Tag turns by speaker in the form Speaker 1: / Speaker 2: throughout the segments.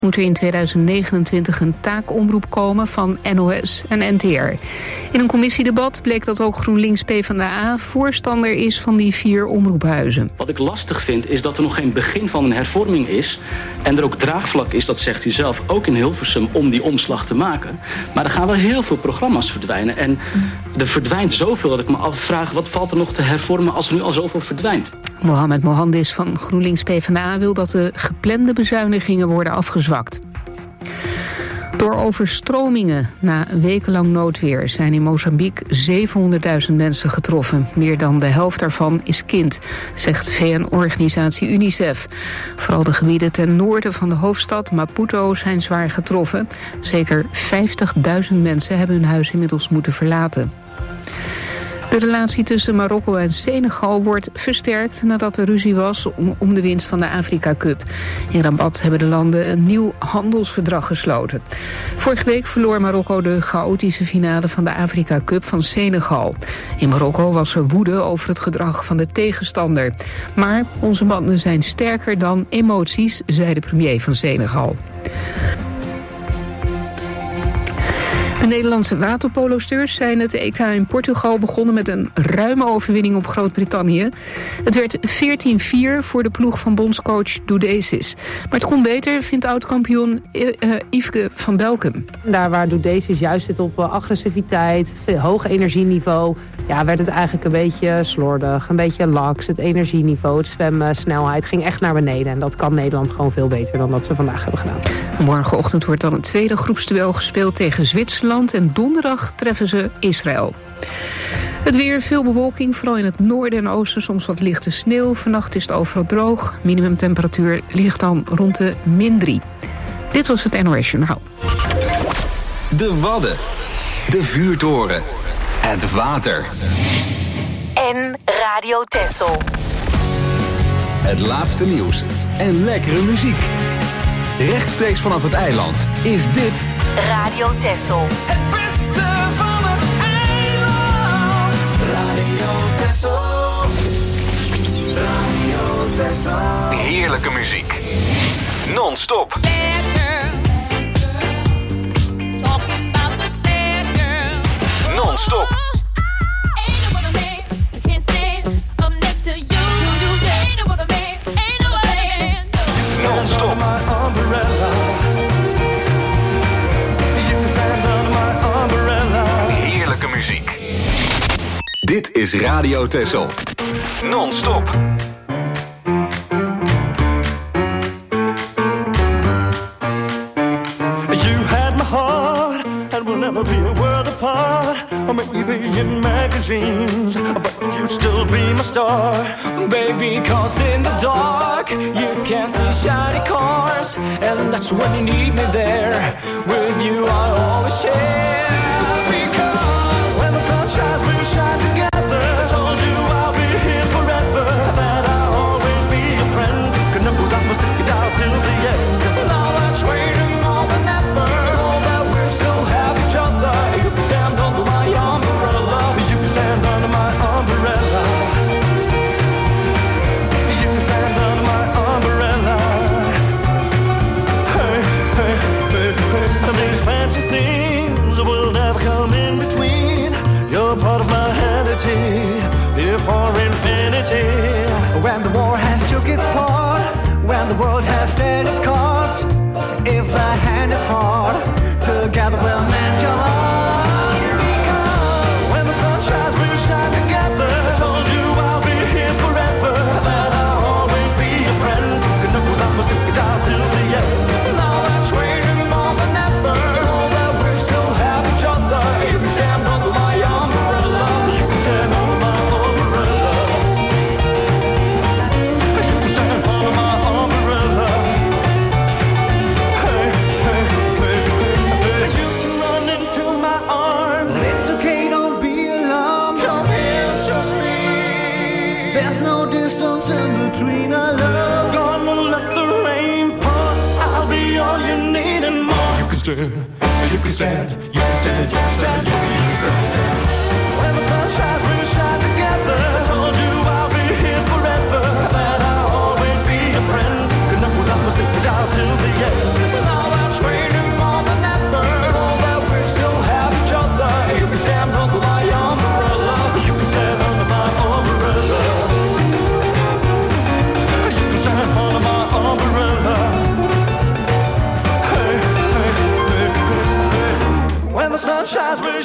Speaker 1: Moet er in 2029 een taakomroep komen van NOS en NTR. In een commissiedebat bleek dat ook GroenLinks PvdA voorstander is van die 4 omroephuizen.
Speaker 2: Wat ik lastig vind is dat er nog geen begin van een hervorming is. En er ook draagvlak is, dat zegt u zelf, ook in Hilversum om die omslag te maken. Maar er gaan wel heel veel programma's verdwijnen. En er verdwijnt zoveel dat ik me afvraag, wat valt er nog te hervormen als er nu al zoveel verdwijnt?
Speaker 1: Mohamed Mohandis van GroenLinks PvdA wil dat de geplande bezuinigingen worden afgezwakt. Door overstromingen na wekenlang noodweer zijn in Mozambique 700.000 mensen getroffen. Meer dan de helft daarvan is kind, zegt VN-organisatie UNICEF. Vooral de gebieden ten noorden van de hoofdstad Maputo zijn zwaar getroffen. Zeker 50.000 mensen hebben hun huis inmiddels moeten verlaten. De relatie tussen Marokko en Senegal wordt versterkt nadat er ruzie was om de winst van de Afrika Cup. In Rabat hebben de landen een nieuw handelsverdrag gesloten. Vorige week verloor Marokko de chaotische finale van de Afrika Cup van Senegal. In Marokko was er woede over het gedrag van de tegenstander. Maar onze banden zijn sterker dan emoties, zei de premier van Senegal. De Nederlandse waterpolosters zijn het EK in Portugal begonnen met een ruime overwinning op Groot-Brittannië. Het werd 14-4 voor de ploeg van bondscoach Doedesis. Maar het kon beter, vindt oud-kampioen Yveske van Belkem.
Speaker 3: Daar waar Doedesis juist zit op agressiviteit, hoog energieniveau, ja, werd het eigenlijk een beetje slordig, een beetje laks. Het energieniveau, het zwemmen, snelheid ging echt naar beneden. En dat kan Nederland gewoon veel beter dan dat ze vandaag hebben gedaan.
Speaker 1: Morgenochtend wordt dan het tweede groepsduel gespeeld tegen Zwitserland. En donderdag treffen ze Israël. Het weer, veel bewolking, vooral in het noorden en oosten. Soms wat lichte sneeuw. Vannacht is het overal droog. Minimumtemperatuur ligt dan rond de -3. Dit was het NOS Journaal.
Speaker 4: De Wadden. De vuurtoren. Het water.
Speaker 5: En Radio Texel.
Speaker 4: Het laatste nieuws en lekkere muziek. Rechtstreeks vanaf het eiland is dit
Speaker 5: Radio Texel.
Speaker 6: Het beste van het eiland. Radio Texel. Radio Texel.
Speaker 4: heerlijke muziek. Non-stop. Non-stop. Non-stop. Heerlijke muziek. Dit is Radio Texel. Non-stop.
Speaker 7: You had my heart and we'll never be a world apart. Or maybe in magazines, but you still be my star.
Speaker 8: Baby, cause in the dark you can't see shiny cars, and that's when you need me there. With you I'll always share. Because
Speaker 7: when the sun shines, we'll shine together. I told you I'll be here forever, that I'll always be your friend. Good number, I must stick it out till the end.
Speaker 8: now that's waiting more than ever. Know that we still have each other. You can stand under my umbrella.
Speaker 7: You can stand under my umbrella. You can stand under my umbrella. Hey, hey, hey, hey. And these fancy things will never come in between. You're part of my entity, here for infinity. When the war has took its part, when the world has dealt its cards, if the hand is hard, together we'll mend your heart. Because when the sun shines, we'll shine together. I told you I'll be here forever, that I'll always be your friend. Good number, I must stick it out till the end.
Speaker 8: now that's waiting more than ever. Know that we still have each other. You can stand under my umbrella.
Speaker 7: You can stand under my umbrella. You can stand under my umbrella. Hey, hey, hey, hey. You can run into my arms. It's okay, don't be alarmed.
Speaker 8: Come here to me.
Speaker 7: There's no distance in between our love. Gonna let the rain pour. I'll be all you need and more. You can stand, you can stand, you can stand, you can stand, you can stand. When the sun shines, we'll shine together. I told you I'll be here forever, that I'll always be your friend. Good night, I'm gonna stick it out till the end.
Speaker 8: now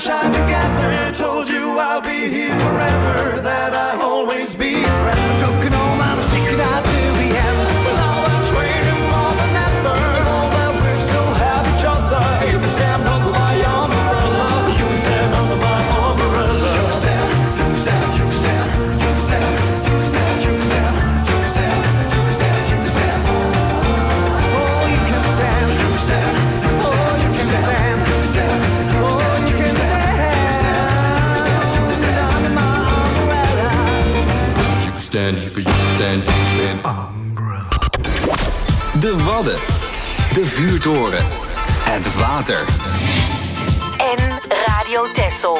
Speaker 7: shine together. Told you I'll be here forever, that I'll always be a friend. Took it all, I was sticking out till the end. But now I'm trading more than ever. Know that we still have each other. You can stand under my umbrella. You can stand under my umbrella. You can stand, you can stand, you can stand, you can stand, you can stand, you can stand, you can stand, you can stand, you can stand. Oh, you can stand, you can stand, you can stand, you can stand, you can stand, you can stand, you can stand. I'm in my umbrella. You can stand, you can stand, you can stand. Umbrella.
Speaker 4: De Wadden. De vuurtoren. Het water.
Speaker 5: En Radio Texel.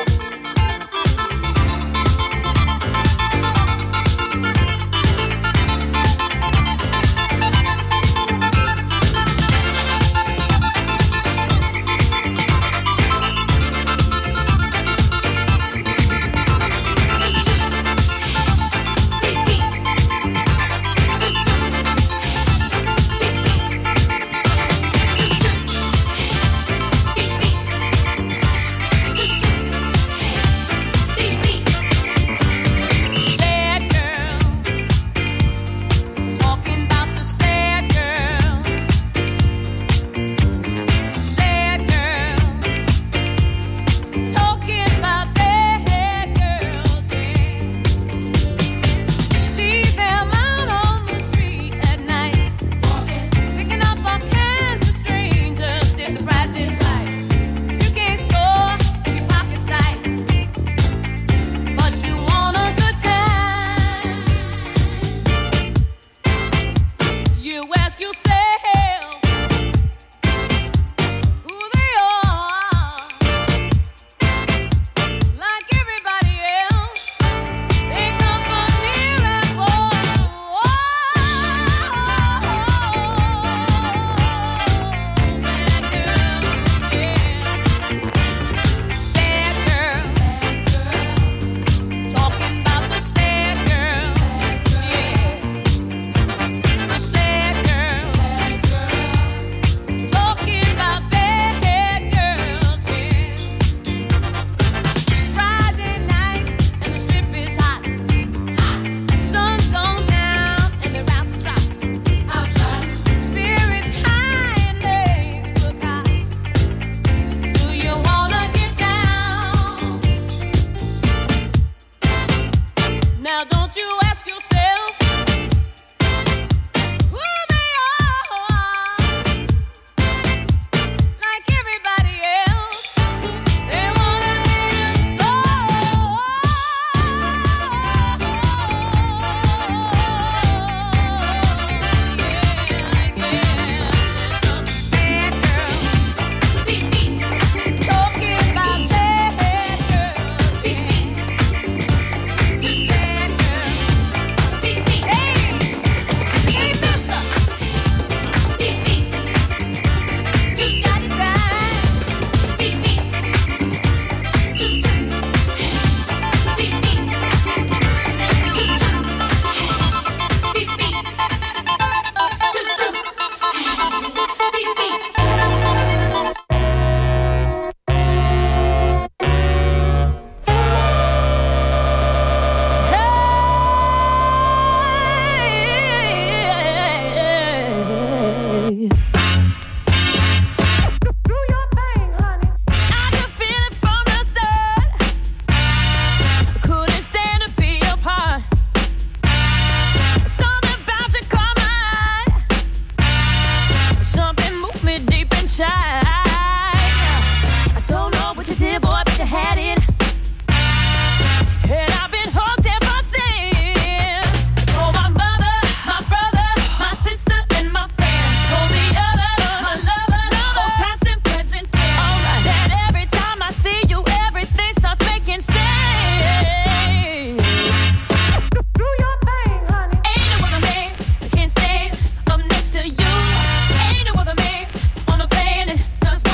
Speaker 9: Just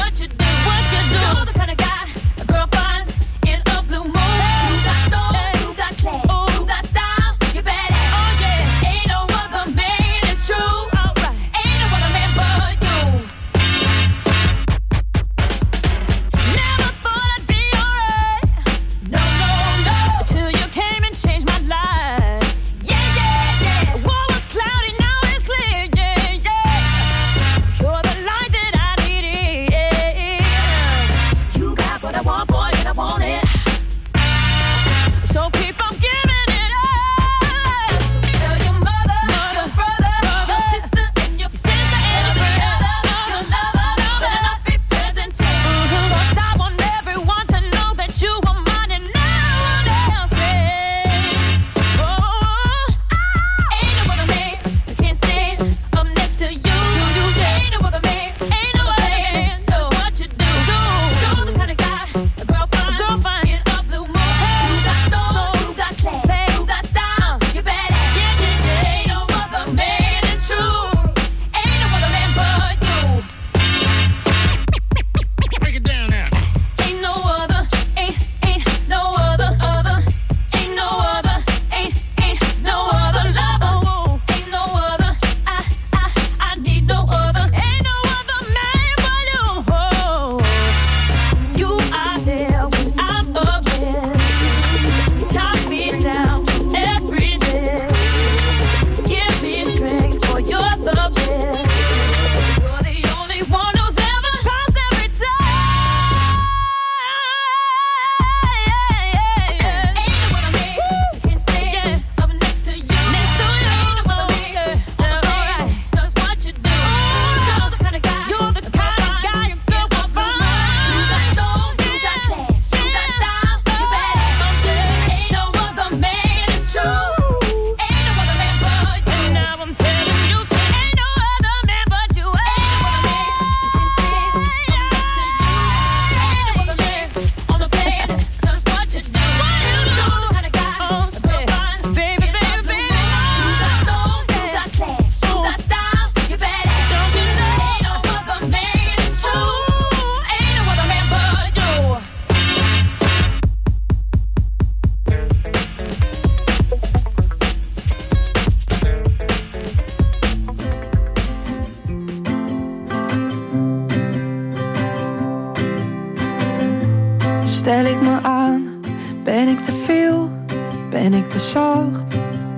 Speaker 9: stel ik me aan? Ben ik te veel? Ben ik te zacht?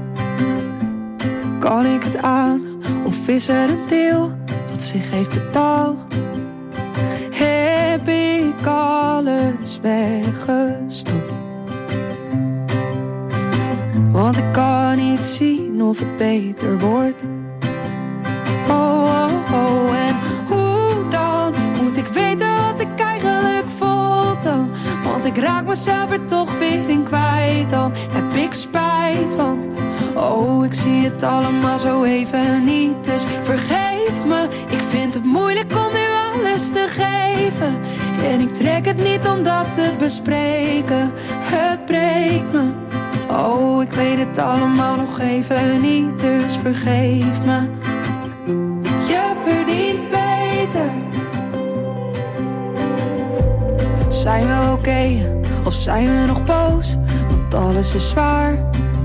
Speaker 9: Kan ik het aan? Of is er een deel wat zich heeft bedacht? Heb ik alles weggestopt? Want ik kan niet zien of het beter wordt. Oh, oh, oh, en hoe dan? Moet ik weten wat ik eigenlijk voel dan? Want ik raak mezelf er toch weer in kwijt. Dan heb ik spijt, want oh, ik zie het allemaal zo even niet. Dus vergeef me, ik vind het moeilijk om nu alles te geven. En ik trek het niet om dat te bespreken. Het breekt me. Oh, ik weet het allemaal nog even niet, dus vergeef me. Je verdient beter. Zijn we oké, of zijn we nog boos? Want alles is zwaar.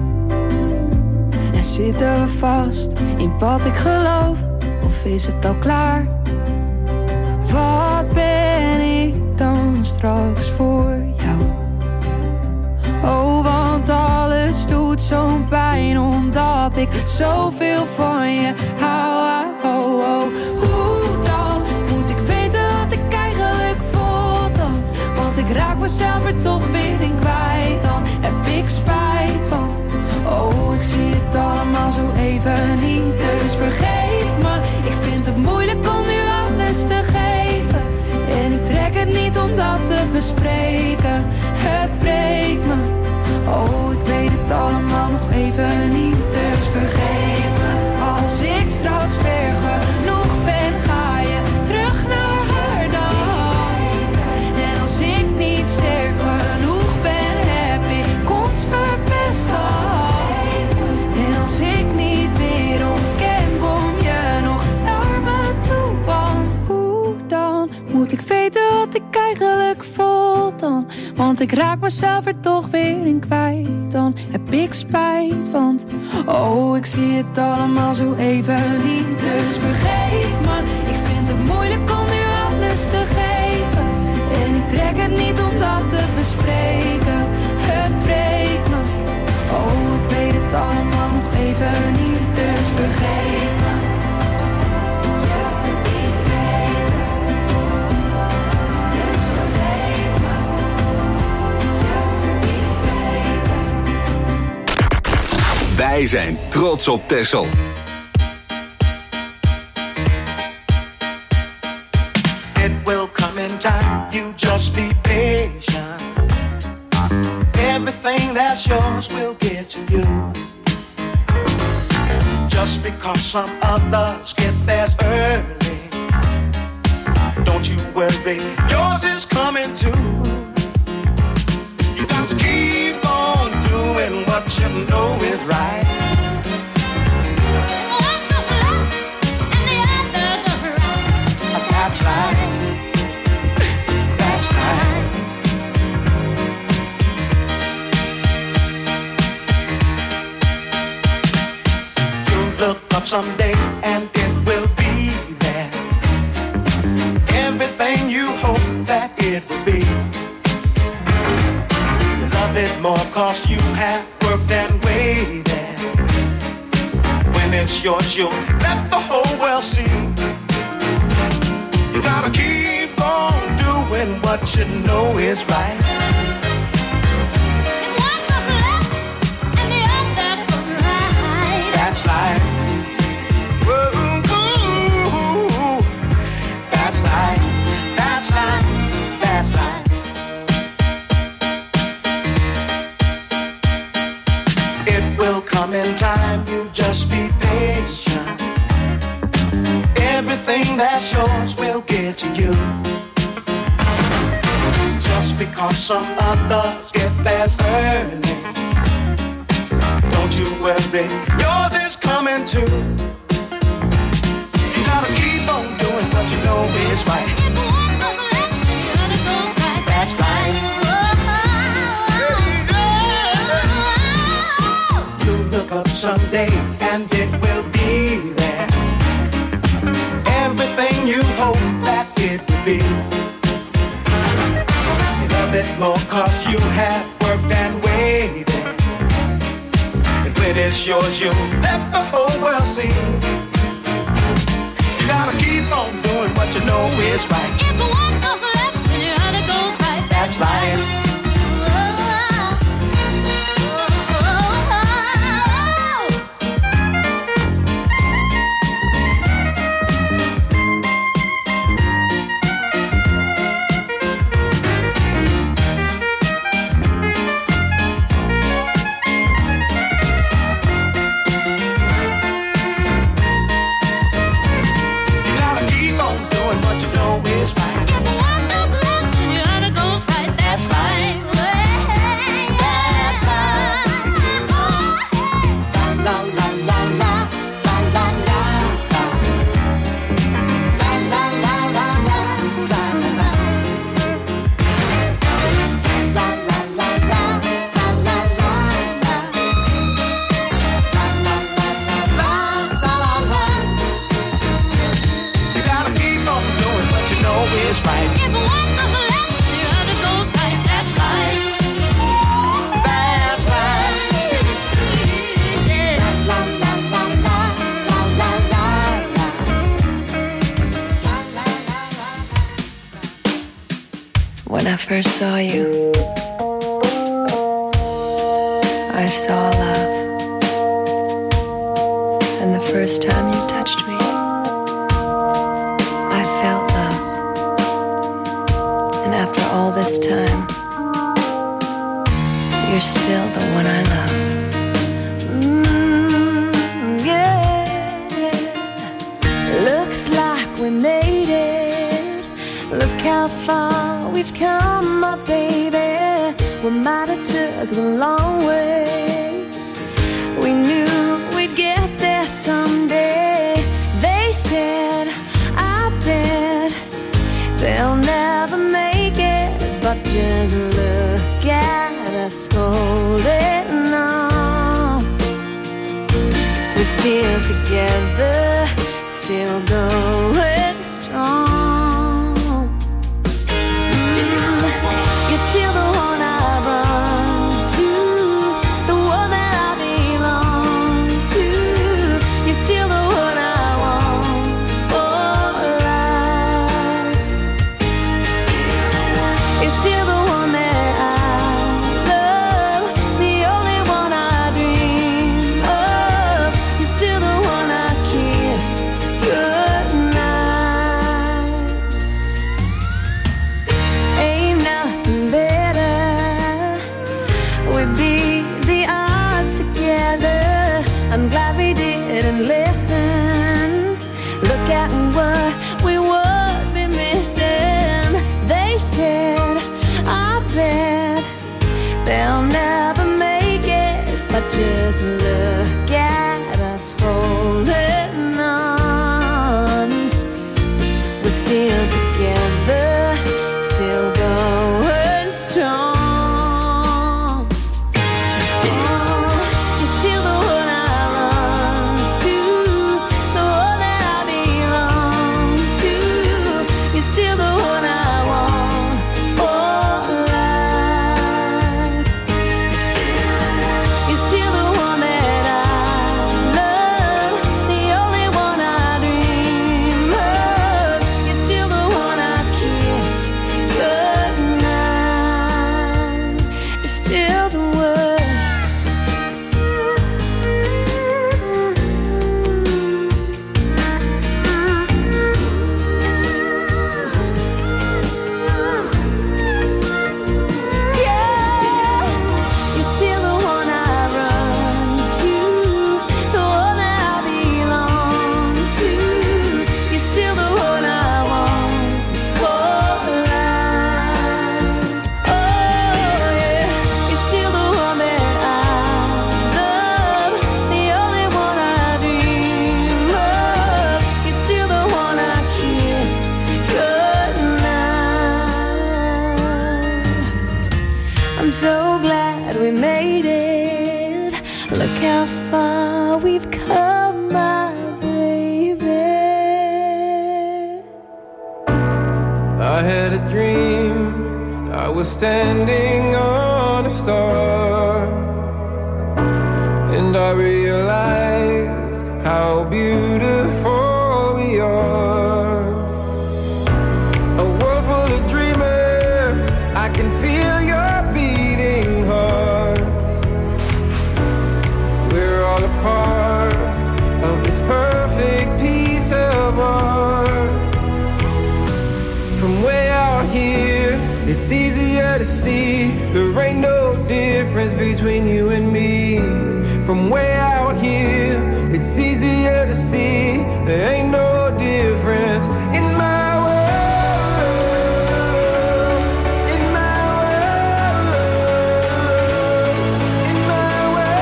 Speaker 9: En zitten we vast in wat ik geloof? Of is het al klaar? Wat ben ik dan straks voor jou? Oh, want alles doet zo'n pijn, omdat ik zoveel van je hou. Oh, oh. Hoe dan? Moet ik weten wat ik eigenlijk voel dan? Want ik raak mezelf er toch weer in kwijt. Dan heb ik spijt, want oh, ik zie het allemaal zo even niet. Dus vergeef me, ik vind het moeilijk om nu alles te geven. En ik trek het niet om dat te bespreken. Het breekt me. Oh, ik weet het allemaal nog even niet. Dus vergeef me. Als ik straks ver genoeg ben, ga je terug naar haar dan. En als ik niet sterk genoeg ben, heb ik ons verpest al. En als ik niet meer ontken, kom je nog naar me toe. Want hoe dan? Moet ik weten wat ik eigenlijk voel dan? Want ik raak mezelf er toch weer in kwijt. Dan heb ik spijt, want oh, ik zie het allemaal zo even niet. Dus vergeef me, ik vind het moeilijk om nu alles te geven. En ik trek het niet om dat te bespreken. Het breekt me. Oh, ik weet het allemaal nog even niet. Dus vergeef me. Je verdient beter. Dus vergeef me. Je verdient beter.
Speaker 4: Wij zijn trots op Texel.
Speaker 6: It will come in time, you just be patient. Everything that's yours will get to you. Just because some others get theirs early, don't you worry, yours is coming too. You got to keep on doing what you know is right.
Speaker 10: One does left and the other does right.
Speaker 6: That's right. That's right. You'll look up someday and it will be there. Everything you hope that it will be. You love it more cause you have worked and waited. When it's yours, you'll let the whole world see. You gotta keep on doing what you know is right.
Speaker 10: And one does left and the other does right.
Speaker 6: That's right. Whoa, whoa. That's right. That's right. That's right. It will come in time, you just be patient. Everything that's yours will get to you. Just because some others get theirs early, don't you worry, yours is coming too. You gotta keep on doing what you know is right.
Speaker 10: If one goes left, the other goes right.
Speaker 6: That's right. You'll look up someday and it will be there. Everything you hope that it will be. You love it more more, 'cause you have worked and waited. And when it's yours, you'll let the whole world see. You gotta keep on doing what you know is right.
Speaker 10: If the one goes left, then the other goes right.
Speaker 6: That's right.
Speaker 11: When I first saw you, I saw love. And the first time you touched me, I felt love. And after all this time, you're still the one I love. Yeah. Looks like we made it. Look how far we've come, my baby. We might have took the long way. We knew we'd get there someday. They said, I bet they'll never make it. But just look at us holding on. We're still together, still going strong. Still the one I run to, the one that I belong to. You're still the one I want for life. You're still the one that I love, the only one I dream of. You're still the one I kiss goodnight. Ain't nothing better. We'd beat the odds together. I'm glad we didn't listen. Look at what we would be missing. They said, I bet they'll never make it. But just look at us holding on. We're still together, still going strong. You're still the one I run to, the one that I belong to. You're still the one I want for life. You're still the one that I love, the only one I dream of. You're still the one I kiss goodnight. You're still the one. You're still the one I run to, the one that I belong to. You're still the one I want for life. Oh yeah, you're still the one that I love, the only one I dream of. You're still the one I kiss goodnight. I'm so glad we made it. Look how far we've come, my baby.
Speaker 12: I had a dream, I I was standing on a star, and I realized how beautiful we are. A world full of dreamers, I can feel your beating hearts. We're all a part of this perfect piece of art. From way out here, it's easier to see there ain't no difference between you and me. From way out here, it's easier to see there ain't no difference in my world, in my world, in my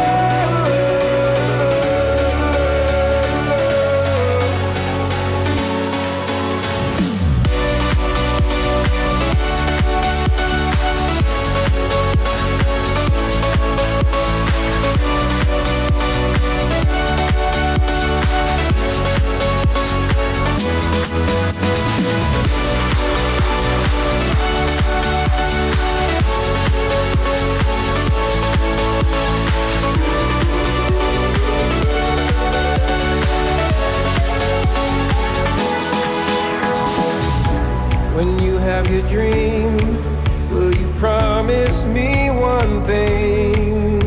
Speaker 12: When you have your dream, will you promise me one thing?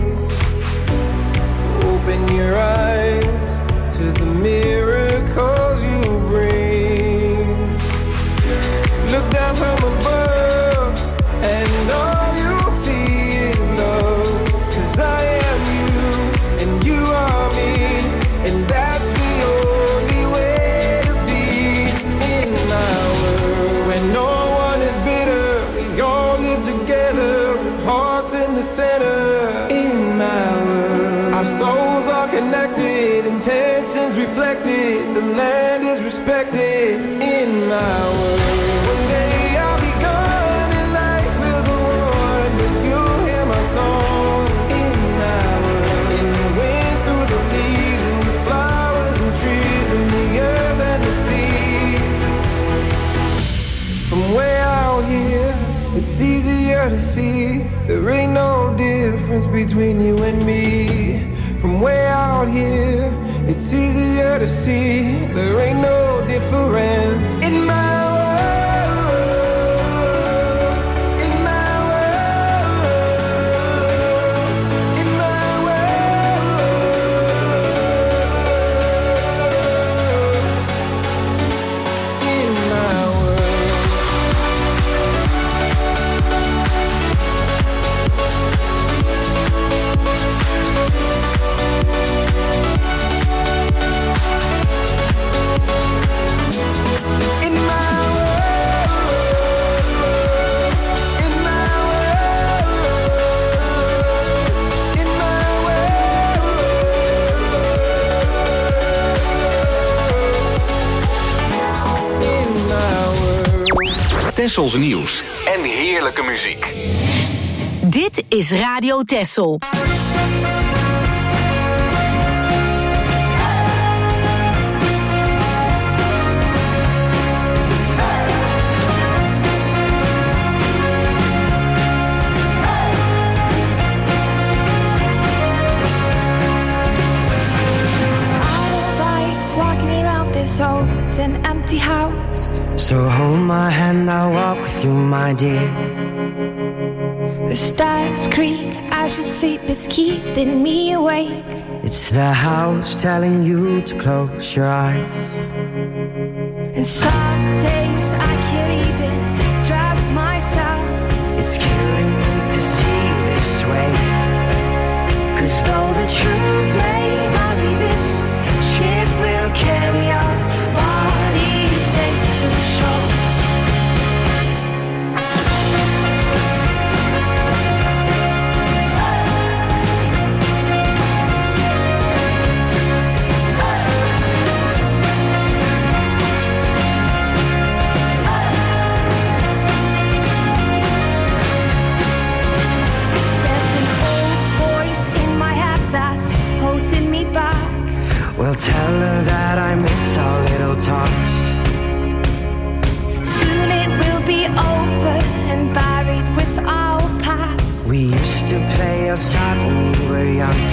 Speaker 12: Open your eyes to the miracles you bring. Look down from above, and all you'll see is love. 'Cause I am you, and you are me, and that's the only way to be in my world. When no one is bitter, we all live together with hearts in the center. In my world, our souls are connected, intentions reflected, the land is respected. In my world, one day I'll be gone and life will go on, but you'll hear my song. In my world, in the wind, through the leaves, and the flowers and trees, and the earth and the sea. From way out here, it's easier to see there ain't no difference between you and me. From way out here, it's easier to see there ain't no difference in my world, in my world, in my world, in my world. In my
Speaker 4: Tessels nieuws en heerlijke muziek.
Speaker 5: Dit is Radio Tessel.
Speaker 13: Old and empty house.
Speaker 14: So hold my hand, I'll walk with you, my dear.
Speaker 13: The stars creak as you sleep, it's keeping me awake.
Speaker 14: It's the house telling you to close your eyes.
Speaker 13: And some days I can't even trust myself.
Speaker 14: It's killing me to see this way. 'Cause though the truth may not be this, ship will carry on. Body safe to the shore.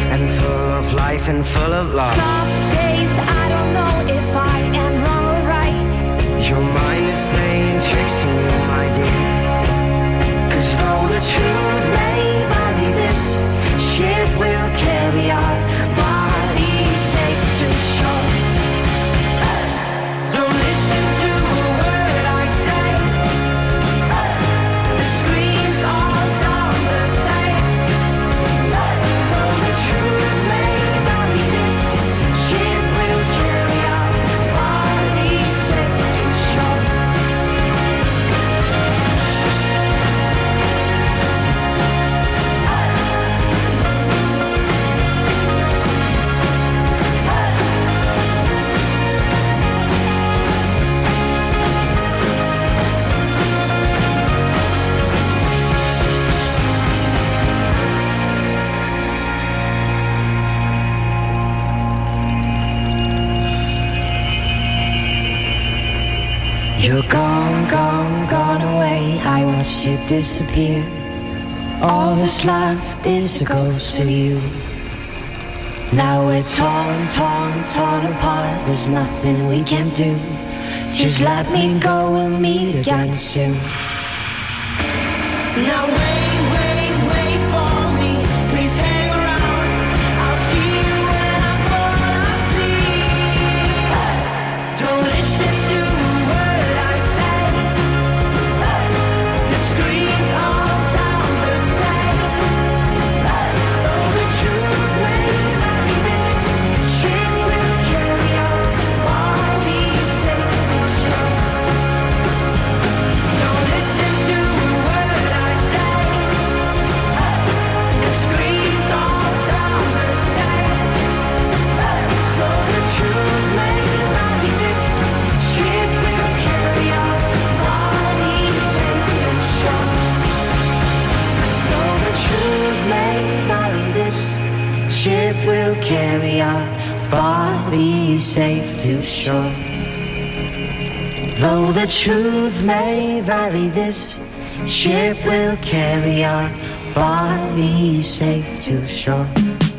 Speaker 14: and full of life and full of love.
Speaker 13: Some days I don't know if I am wrong or right.
Speaker 14: Your mind is playing tricks on you, my dear. 'Cause though the truth may vary, this ship will carry our bodies safe to shore. Don't listen to a word I say. The screams all sound the same. Though the truth may vary, this ship will carry our bodies safe to shore. You're gone, gone, gone away. I watched you disappear. All that's left is a ghost of you. Now we're torn, torn, torn apart. There's nothing we can do. Just let me go, we'll meet again soon. Now wait, wait, wait for me. Please hang around. I'll see you when I fall asleep. Don't listen to a word I say. The screams all sound the same. Though the truth may vary, this ship will carry our bodies safe to shore. Don't listen to a word I say. The screams all sound the same. Though the truth may vary, this ship will carry our bodies safe to shore. Though the truth may vary, this ship will carry our bodies safe to shore. Though the truth may vary, this ship will carry our bodies safe to shore.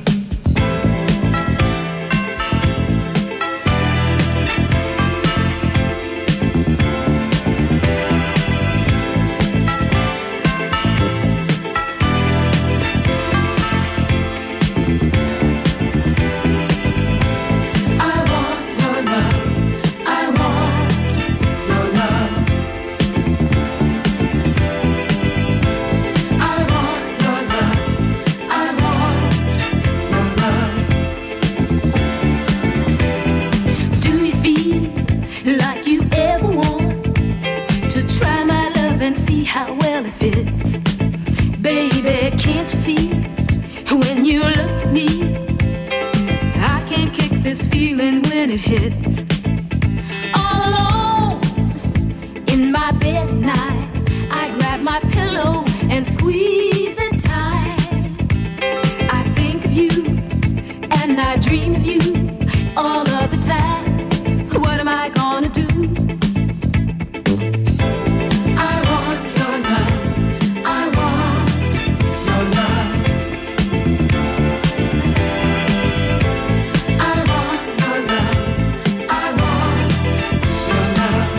Speaker 15: Do you feel like you ever want to try my love and see how well it fits? Baby, can't you see when you look at me? I can't kick this feeling when it hits. All alone in my bed at night, I grab my pillow and squeeze it tight. I think of you and I dream of you all of the time. What am I gonna do?
Speaker 6: I want your love. I want your love. I want your love. I want your love.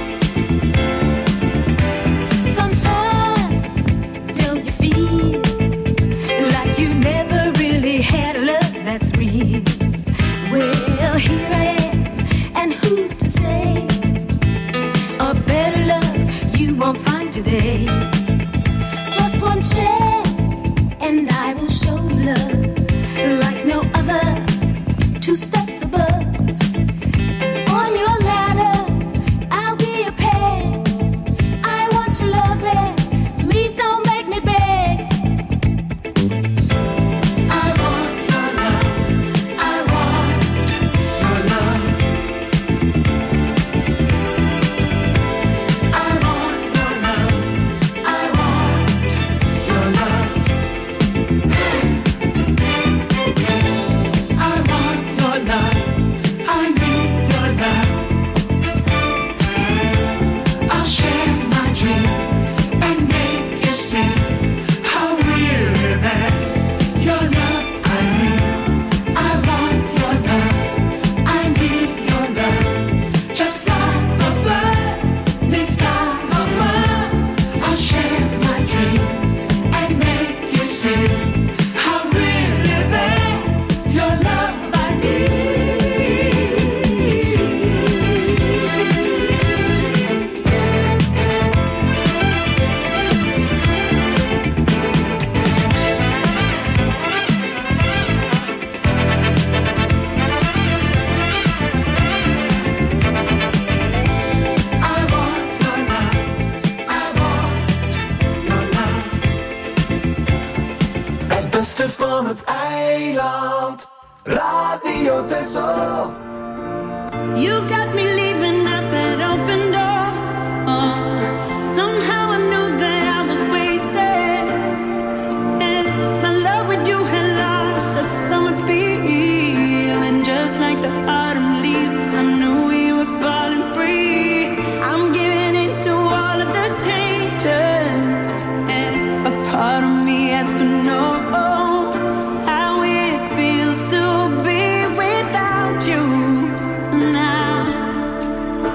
Speaker 15: Sometimes don't you feel like you never really had a love that's real? Well, here I am, and who's to say a better love you won't find today? Just one chance, and I will show you love like no other. 2 steps above, on your ladder, I'll be a peg. I want your love, and please don't make me beg.
Speaker 6: I want your love. I want your love. I want your love. I want your love. beste van het eiland. Radio Texel.
Speaker 15: You got me leaving at that open door. Somehow I knew that I was wasted, and my love with you had lost that summer feeling. Just like the autumn leaves, I knew we were falling free. I'm giving into all of the changes, and a part of me has to know how it feels to be without you now.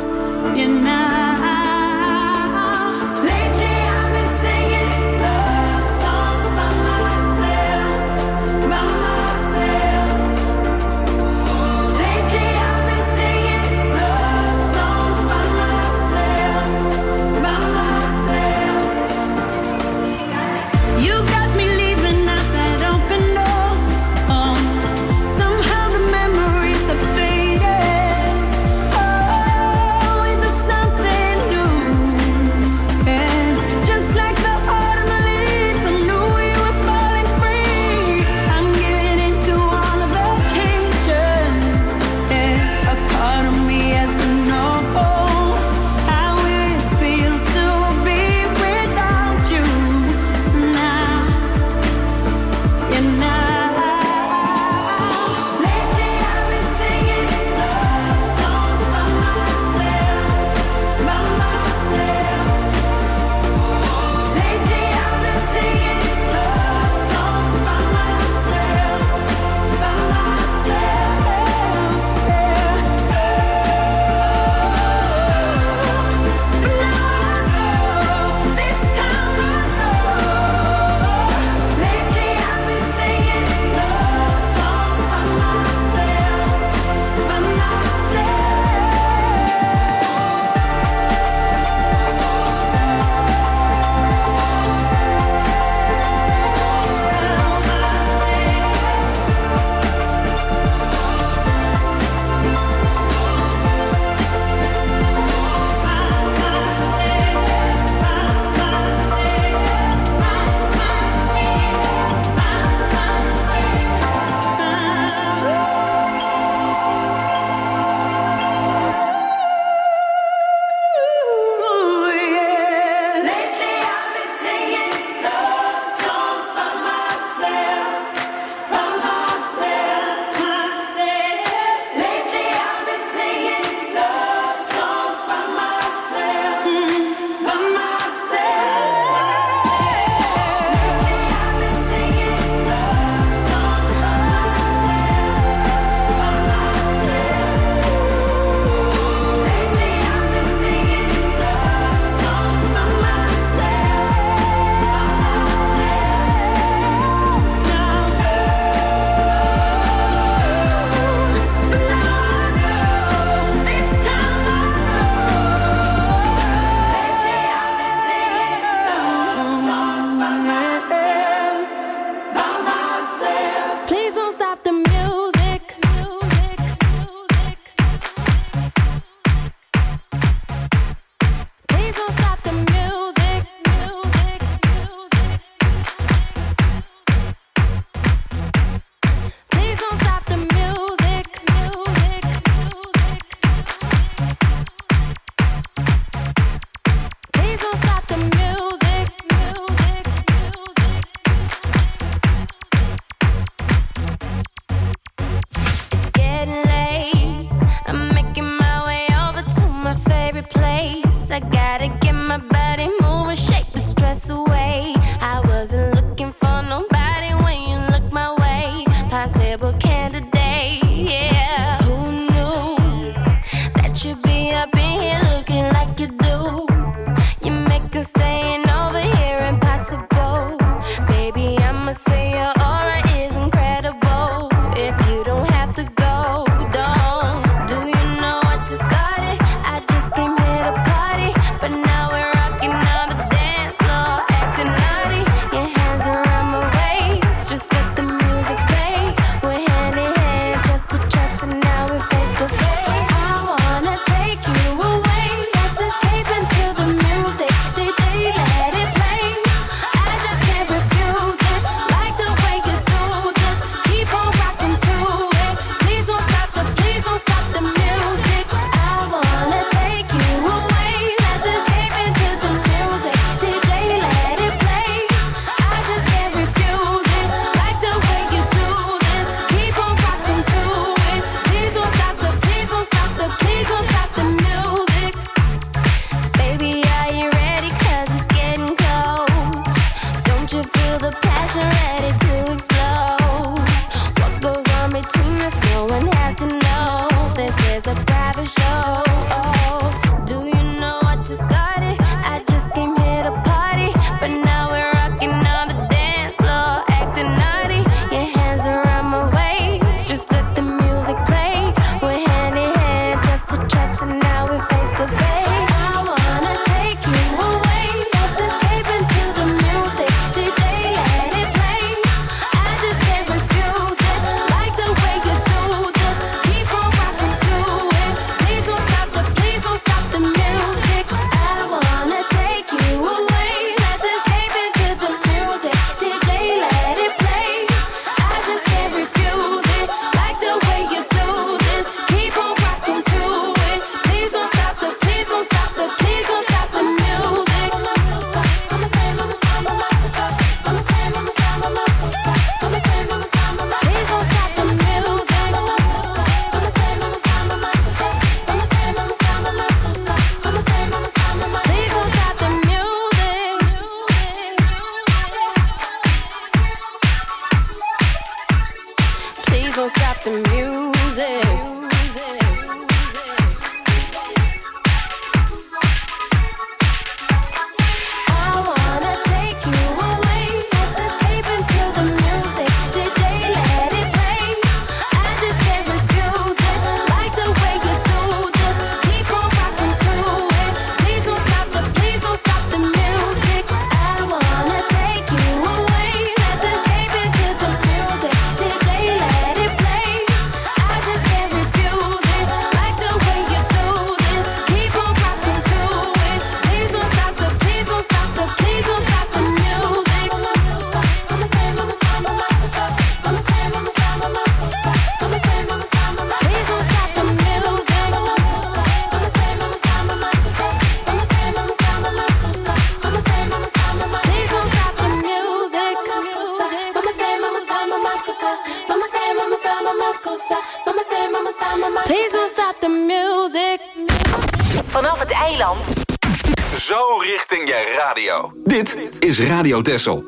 Speaker 4: Zo richting je radio. Dit is Radio Texel.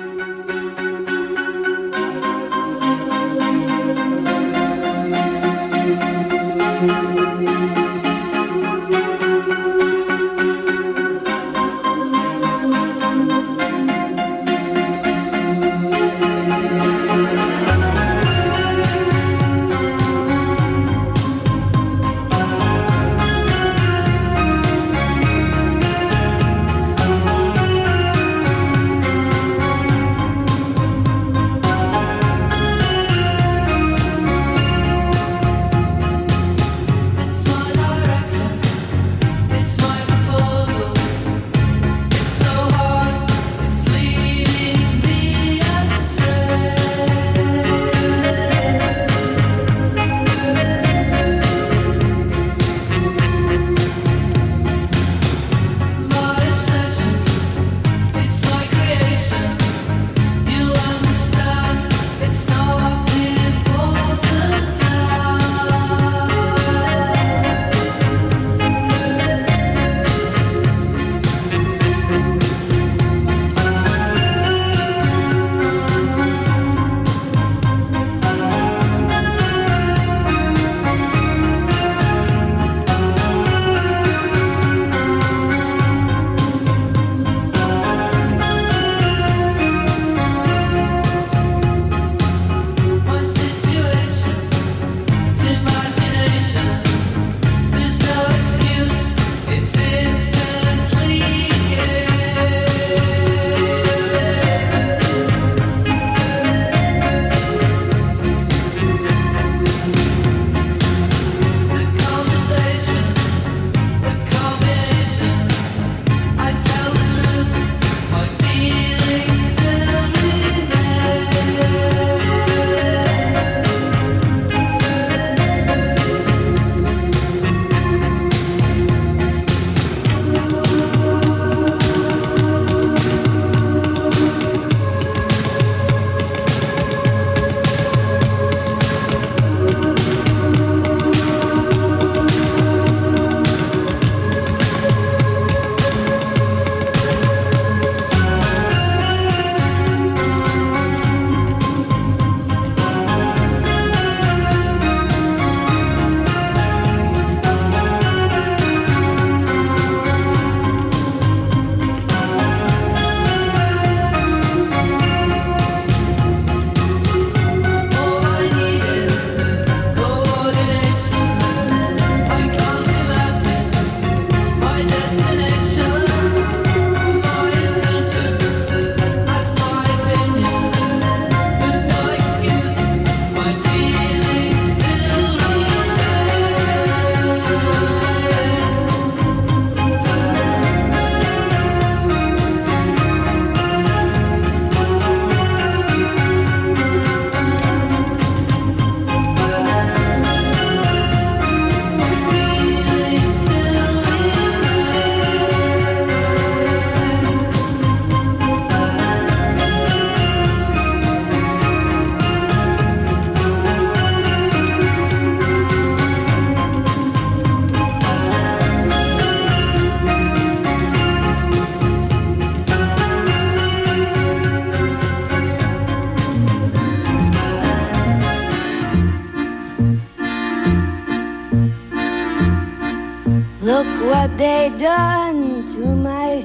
Speaker 11: Look what they done to my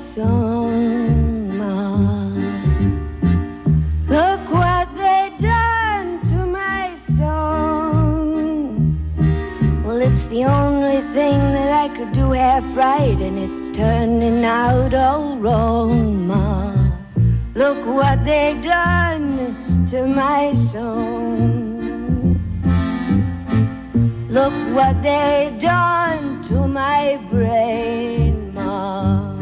Speaker 11: song, Ma. Look what they done to my song. Well, it's the only thing that I could do half right, and it's turning out all wrong, Ma. Look what they done to my song. Look what they done to my brain, Ma.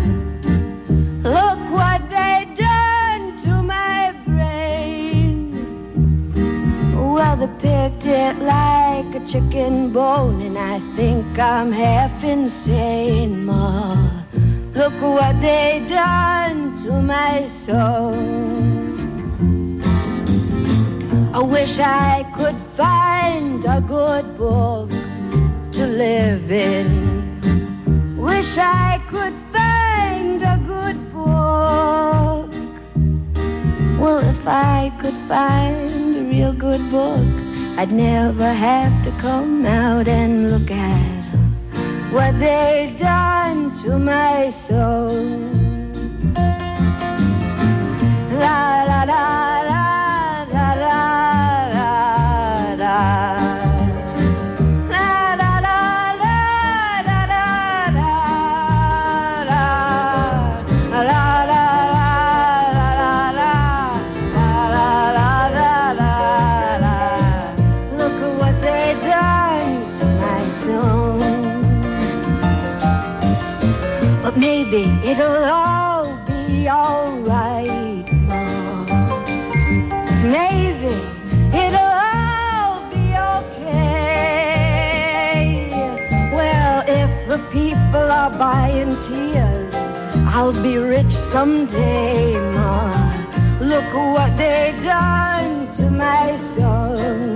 Speaker 11: Look what they done to my brain. Well, they picked it like a chicken bone, and I think I'm half insane, Ma. Look what they done to my soul. I wish I could find a good book to live in. Wish I could find
Speaker 13: could find a real good book, I'd never have to come out and look at what they've done to my soul. La la la la la la la. Maybe it'll all be alright, Mom. Maybe it'll all be okay. Well, if the people are buying tears, I'll be rich someday, Ma. Look what they done to my son.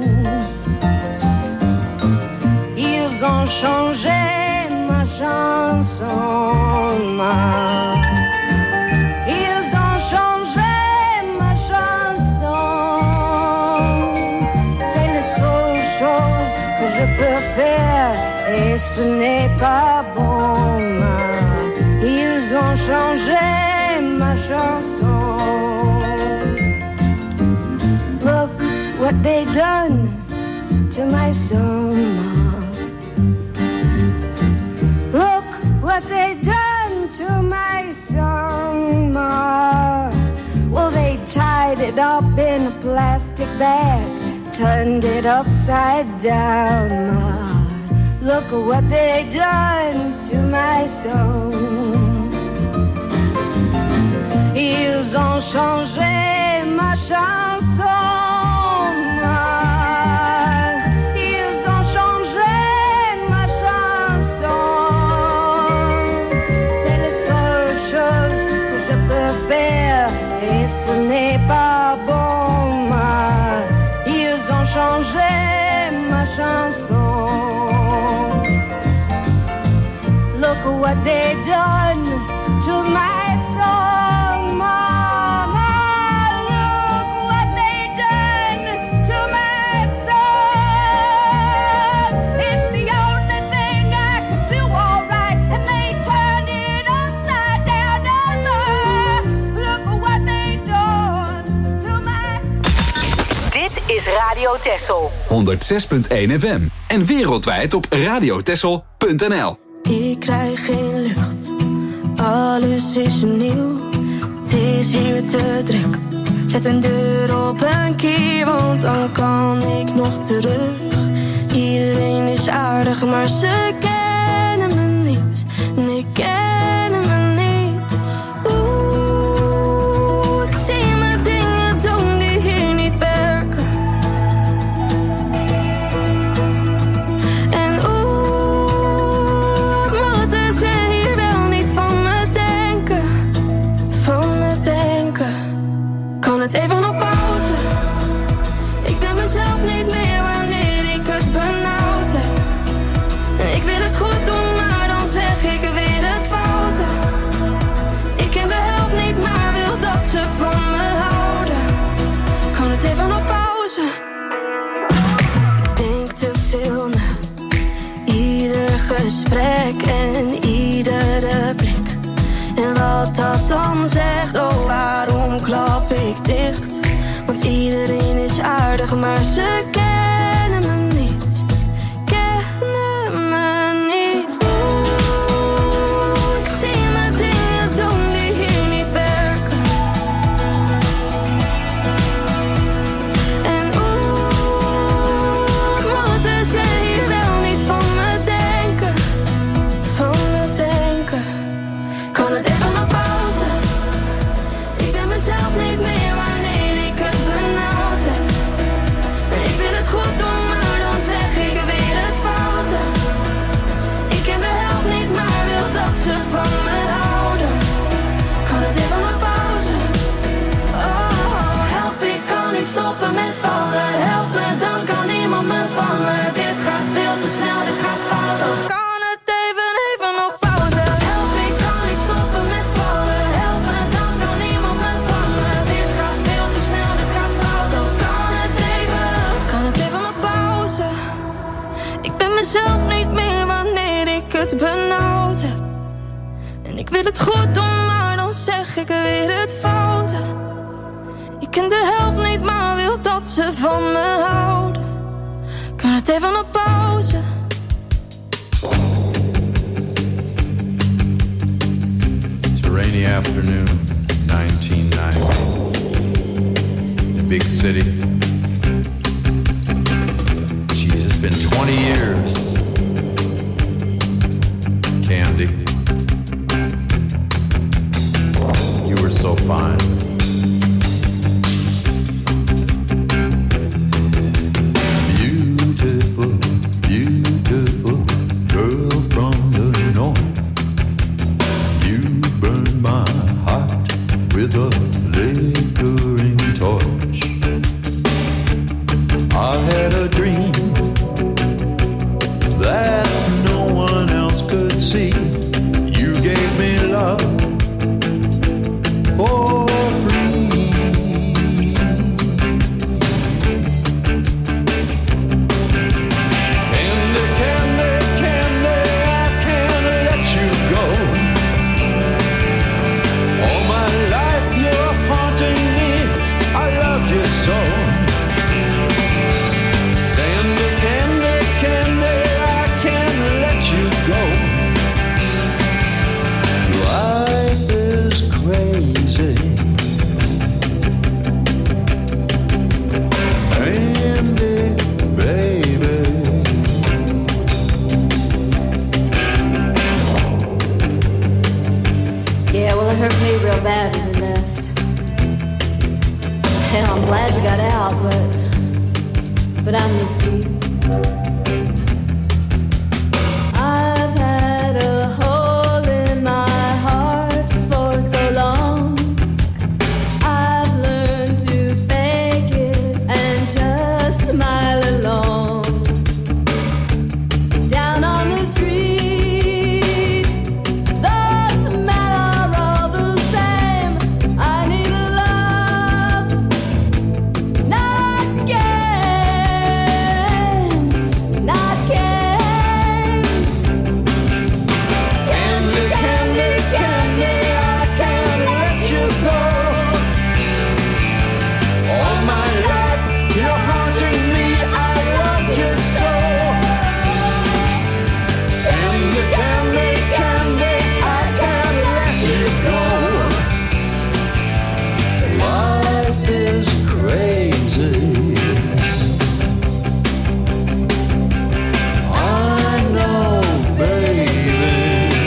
Speaker 13: Ils ont changé ma chanson, ma. Ils ont changé ma chanson. C'est la seule chose que je peux faire et ce n'est pas bon, ma. Ils ont changé ma chanson. Look what they done to my song, ma. What they done to my song, Ma. Well, they tied it up in a plastic bag, turned it upside down, Ma. Look at what they done to my song. Ils ont changé ma chanson, Ma. Et ce n'est pas bon, ma. Ils ont changé ma chanson. Look what they done to my song, Mama. Look what they done to my song. It's the only thing I could do all right, and they turned it upside down.
Speaker 5: Is Radio Texel
Speaker 4: 106.1 FM en wereldwijd op radiotexel.nl.
Speaker 9: Ik krijg geen lucht, alles is nieuw. Het is hier te druk. Zet een deur op een kier, want dan kan ik nog terug. Iedereen is aardig, maar ze kennen me niet. Nee, kennen me niet. Oeh, ik zie me dingen doen die hier niet werken. En oeh, moeten ze hier wel niet van me denken. Van me denken. Kan het even op pauze? Ik ben mezelf niet meer wanneer ik het benauwd heb. En ik wil het goed doen, maar dan zeg ik weer het foute. Ik ken de helft niet, maar wil dat ze van me houden. Kan het even op pauze? Ik denk te veel na. Ieder gesprek en iedere blik. En wat dat dan zegt, oh waarom klap ik dicht? Want iedereen is aardig, maar ze kennen me niet. Kennen me niet. Oeh, ik zie me dingen doen die hier niet werken. En oeh, moeten ze hier wel niet van me denken. Van me denken. Kan het even op pauze? Ik ben mezelf niet meer wanneer ik het benauwd heb. En ik wil het wil het goed doen, maar dan zeg ik weer het foute. Ik ken de helft niet, maar wil dat ze van me houden. Kan het even op pauze?
Speaker 16: It's a rainy afternoon, 1990. In a big city. Jeez, it's been 20 years. Candy, you were so fine. Beautiful, beautiful girl from the north. You burned my heart with a flickering torch. I had a dream that no one else could see. You gave me love for free. Candy, candy, candy, I can't let you go. All my life you're haunting me, I loved you so. Candy, candy, candy, I can't let you go. Life is crazy. Candy, baby.
Speaker 17: Yeah, well, it hurt me real bad when you left. Hell, I'm glad you got out, but I miss you. I've had a hole in my heart for so long. I've learned to fake it and just smile along. Down on the street, the smell are all the same. I need love, not games, not games. Candy, candy, candy, I can't let you go.
Speaker 16: All my life you're haunting me, I love you so. Candy, candy, candy, I can't let you go. Life is crazy. I know, baby.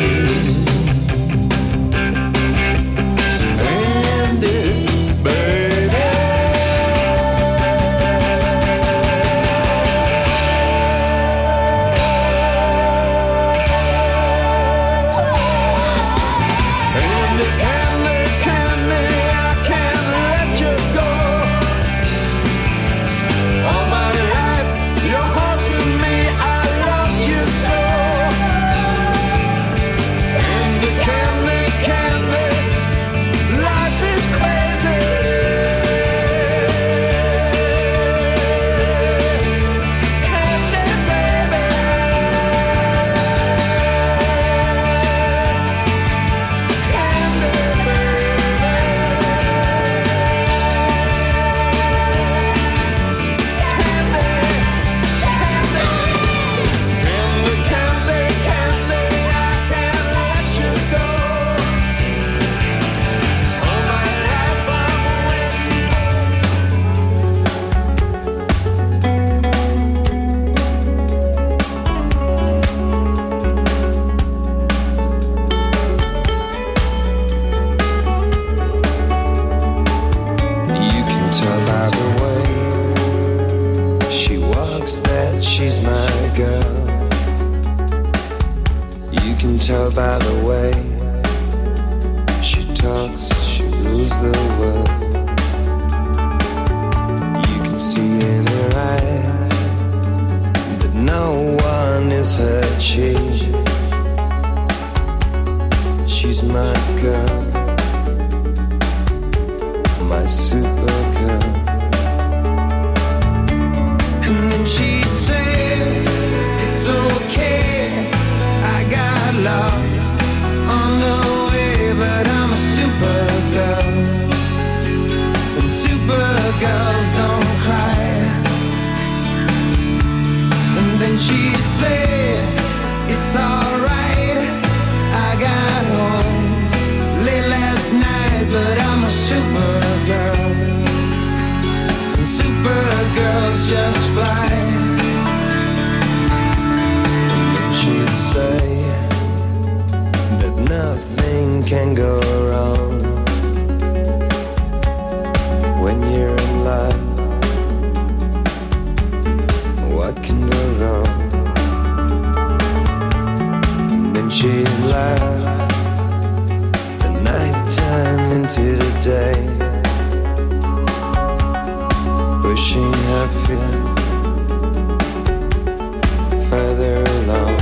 Speaker 16: Candy, baby. Candy, candy, candy, I can't let you go. All my life you're haunting me, I love you so. Candy, candy, candy, life is crazy. Candy, baby. Candy, candy, candy, I can't let you go. All my life I'm waiting.
Speaker 12: You can tell by the way she walks that she's my girl. You can tell by the way she talks, she rules the world. You can see in her eyes that no one is her chief. She's my girl, my super girl. And then she'd say, it's okay, I got lost on the way. to the day, pushing her feet further along.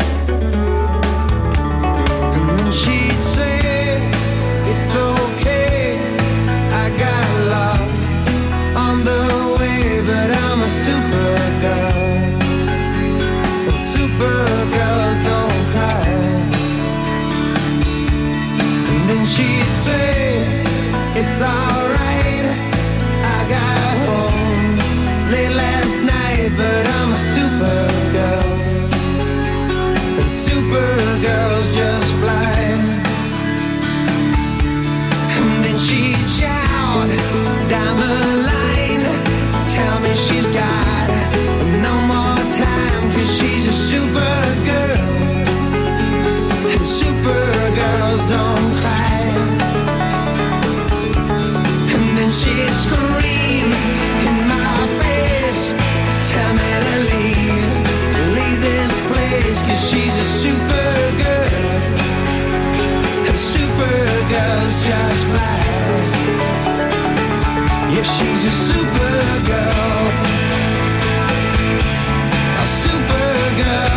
Speaker 12: And then she'd say, it's okay, I got lost on the way, but I'm a supergirl, and supergirls don't cry. And then she'd say, it's alright, I got home late last night, but I'm a supergirl, and supergirls just fly. And then she'd shout down the line, tell me she's got no more time, 'cause she's a supergirl, and supergirls don't cry. And then she'd scream in my face, tell me to leave this place, 'cause she's a supergirl, and supergirls just fly. Yeah, she's a supergirl, a supergirl.